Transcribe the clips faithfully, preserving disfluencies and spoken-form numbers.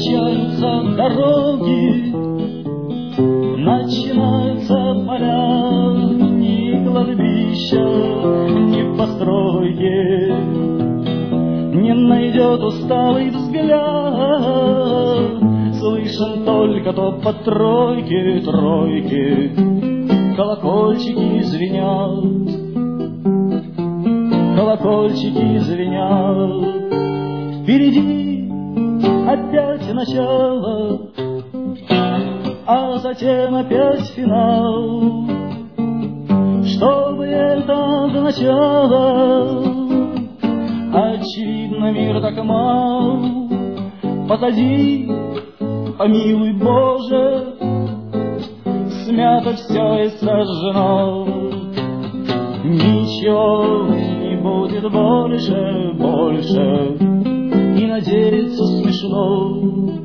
кончаются дороги, начинаются поля, ни кладбища, ни постройки не найдет усталый взгляд. Слышен только топот тройки, тройки, колокольчики звенят, колокольчики звенят. Впереди опять начало, а затем опять финал. Что бы это означало? Очевидно, мир так мал. Позади, помилуй Боже, смято все и сожжено. Ничего не будет больше, больше, и надеяться смешно,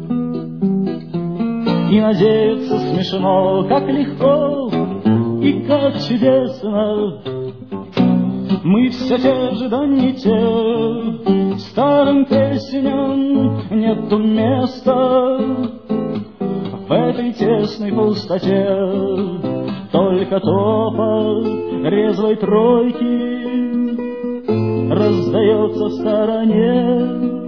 и надеяться смешно. Как легко и как чудесно, мы все те же, да не те. Старым песням нету места в этой тесной пустоте. Только топот резвой тройки раздается в стороне,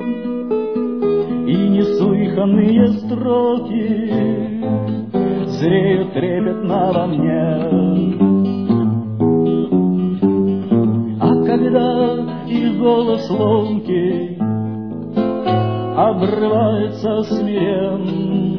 и неслыханные строки зреют трепетно во мне. А когда их голос ломкий обрывается смирен,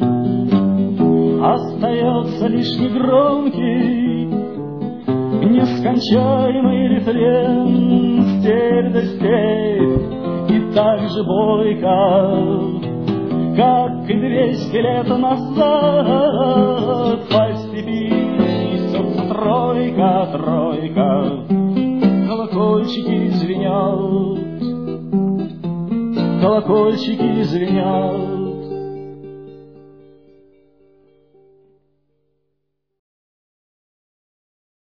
остается лишь негромкий, нескончаемый рефрен. Степь да степь, и так же бойко, как и двести лет назад. По степи несется тройка, тройка, колокольчики звенят, колокольчики звенят.